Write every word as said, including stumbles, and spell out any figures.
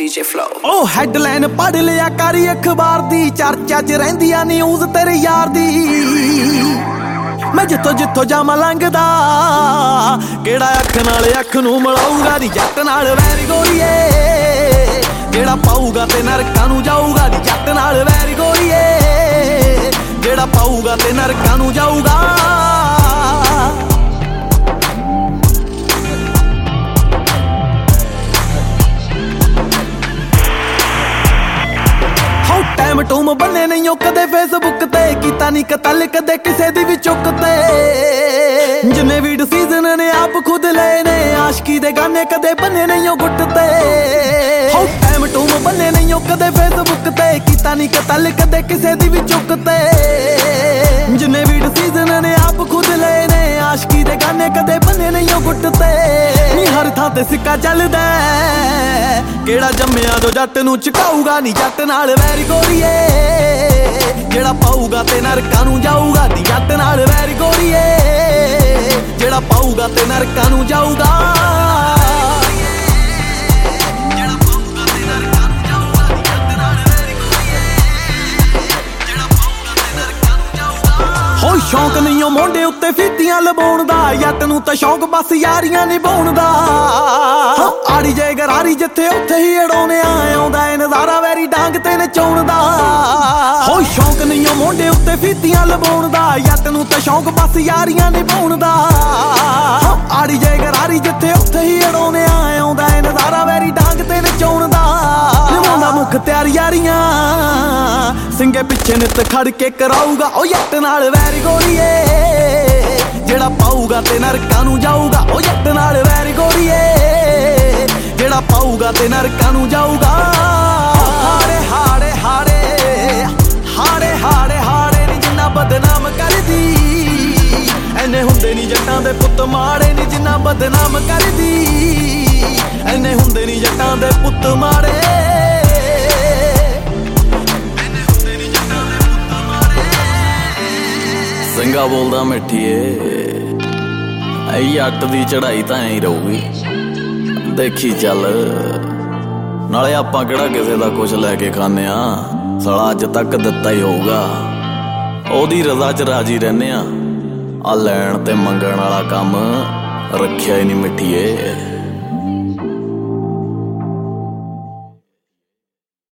D J Flow। ਉਹ headline ਪੜ ਲਿਆ ਕਰੀ ਅਖਬਾਰ ਦੀ, ਚਰਚਾ ਚ ਰਹਿੰਦੀਆਂ ਨਿਊਜ਼ ਤੇਰੇ ਯਾਰ ਦੀ। ਮੈਂ ਜਿੱਥੋਂ ਜਿੱਥੋਂ ਜਾਵਾਂ ਲੰਘਦਾ, ਕਿਹੜਾ ਅੱਖ ਨਾਲ ਅੱਖ ਨੂੰ ਮਿਲਾਊਗਾ ਨੀ ਜੱਟ ਨਾਲ ਵੈਰੀ ਗੋਰੀਏ। ਜਿਹੜਾ ਪਾਊਗਾ ਤੇ ਨਰਕਾਂ ਨੂੰ ਜਾਊਗਾ ਨੀ ਜੱਟ ਨਾਲ ਵੈਰੀ ਗੋਰੀਏ। ਜਿਹੜਾ ਪਾਊਗਾ ਤੇ ਨਰਕਾਂ ਨੂੰ ਜਾਊਗਾ। ਟਾਈਮ ਟੂਮ ਬੰਨੇ ਨਹੀਂ ਉਹ ਕਦੇ ਫੇਸਬੁੱਕ ਤੇ, ਕੀਤਾ ਨਹੀਂ ਕਤਲ ਕਦੇ ਕਿਸੇ ਦੀ ਵੀ ਚੁੱਕ ਤੇ। ਜਿੰਨੇ ਵੀ ਡਿਸੀਜ਼ਨ ਨੇ ਆਪ ਖੁਦ ਲਏ ਨੇ, ਆਸ਼ਕੀ ਦੇ ਗਾਨੇ ਕਦੇ ਬੰਨੇ ਨਹੀਂ ਉਹ ਗੁੱਟ ਤੇ। ਹੋ ਟਾਈਮ ਟੂਮ ਬੰਨੇ ਨਹੀਂ ਉਹ ਕਦੇ ਫੇਸਬੁੱਕ ਤੇ, ਕੀਤਾ ਨਹੀਂ ਕਤਲ ਕਦੇ ਕਿਸੇ ਦੀ ਵੀ ਚੁੱਕ ਤੇ। ਜਿੰਨੇ ਵੀ ਡਿਸੀਜ਼ਨ ਨੇ ਆਪ ਖੁਦ ਲਏ ਨੇ, ਆਸ਼ਕੀ ਦੇ ਗਾਨੇ ਕਦੇ ਬੰਨੇ ਨਹੀਂ ਉਹ ਗੁੱਟ ਤੇ। ਨੀ ਹਰ ਥਾਂ ਤੇ ਸਿੱਕਾ ਚੱਲਦਾ, ਕਿਹੜਾ ਜੰਮਿਆ ਜੋ ਜੱਟ ਨੂੰ ਝੁਕਾਊਗਾ ਨੀ ਜੱਟ ਨਾਲ ਵੈਰੀ ਗੋਰੀਏ। ਜਿਹੜਾ ਪਾਊਗਾ ਤੇ ਨਰਕਾਂ ਨੂੰ ਜਾਊਗਾ ਨੀ ਜੱਟ ਨਾਲ ਵੈਰੀ ਗੋਰੀਏ। ਜਿਹੜਾ ਪਾਊਗਾ ਤੇ ਨਰਕਾਂ ਨੂੰ ਜਾਊਗਾ। ਹੋ ਸ਼ੌਂਕ ਨਹੀਂ ਉਹ ਮੋਢੇ ਉੱਤੇ ਫੀਤੀਆਂ ਲਵਾਉਣ ਦਾ, ਜੱਟ ਨੂੰ ਤਾਂ ਸ਼ੌਂਕ ਬਸ ਯਾਰੀਆਂ ਨਿਭਾਉਣ ਦਾ। ਆੜੀ ਜੇ ਗਰਾਰੀ ਜਿੱਥੇ ਉੱਥੇ ਹੀ ਅੜਾਉਣੇ ਆਉਂਦਾ ਏ ਨਜ਼ਾਰਾ ਵੈਰੀ ਡਾਂਗ ਤੇ ਨਚਾਉਣ ਦਾ। ਹੋ ਸ਼ੌਂਕ ਨਹੀਂ ਉਹ ਮੋਢੇ ਉੱਤੇ ਫੀਤੀਆਂ ਲਵਾਉਣ ਦਾ, ਜੱਟ ਨੂੰ ਤਾਂ ਸ਼ੌਂਕ ਬਸ ਯਾਰੀਆਂ ਨਿਭਾਉਣ ਦਾ। ਆੜੀ ਜੇ ਗਰਾਰੀ ਜਿੱਥੇ ਉੱਥੇ ਹੀ ਅੜਾਉਣੇ ਆਉਂਦਾ ਏ ਨਜ਼ਾਰਾ ਵੈਰੀ ਡਾਂਗ ਤੇ ਨਚਾਉਣ ਦਾ। ਨਿਭਾਉਂਦਾ ਮੁੱਖ ਤਿਆਰ ਯਾਰੀਆਂ, ਸਿੰਘੇ ਪਿੱਛੇ ਨਿੱਤ ਖੜ ਕੇ ਕਰਾਊਗਾ ਉਹ ਜੱਟ ਨਾਲ ਵੈਰੀ ਗੋਰੀਏ। ਜਿਹੜਾ ਪਾਊਗਾ ਤੇ ਨਰਕਾਂ ਨੂੰ ਜਾਊਗਾ ਉਹ ਜੱਟ ਨਾਲ ਵੈਰੀ ਗੋਰੀਏ। ਜਿਹੜਾ ਪਾਊਗਾ ਤੇ ਨਰਕਾਂ ਨੂੰ ਜਾਊਗਾ। ਹਾੜੇ ਹਾੜੇ ਹਾੜੇ ਹਾੜੇ ਹਾੜੇ ਹਾੜੇ ਨੀ ਜਿੰਨਾ ਬਦਨਾਮ ਕਰਦੀ, ਐਨੇ ਹੁੰਦੇ ਨੀ ਜੱਟਾਂ ਦੇ ਪੁੱਤ ਮਾੜੇ ਨੀ ਜਿੰਨਾ ਬਦਨਾਮ ਕਰਦੀ। ਐਨੇ ਹੁੰਦੇ ਨੀ ਜੱਟਾਂ ਦੇ ਪੁੱਤ ਮਾੜੇ। ਸਿੰਘਾ ਬੋਲਦਾ ਮਿੱਠੀਏ, ਐ ਅੱਟ ਦੀ ਚੜਾਈ ਤਾਂ ਐਂ ਰਹੂਗੀ, ਦੇਖੀ ਚੱਲ। ਨਾਲੇ ਆਪਾਂ ਕਿਹੜਾ ਕਿਸੇ ਦਾ ਕੁਛ ਲੈ ਕੇ ਖਾਂਦੇ ਆ, ਸਾਲਾ ਅੱਜ ਤੱਕ ਦਿੱਤਾ ਹੀ ਹੋਊਗਾ। ਉਹਦੀ ਰਜ਼ਾ ਚ ਰਾਜੀ ਰਹਿੰਦੇ ਆ, ਆ ਲੈਣ ਤੇ ਮੰਗਣ ਵਾਲਾ ਕੰਮ ਰੱਖਿਆ ਹੀ ਨਹੀਂ ਮਿੱਠੀਏ।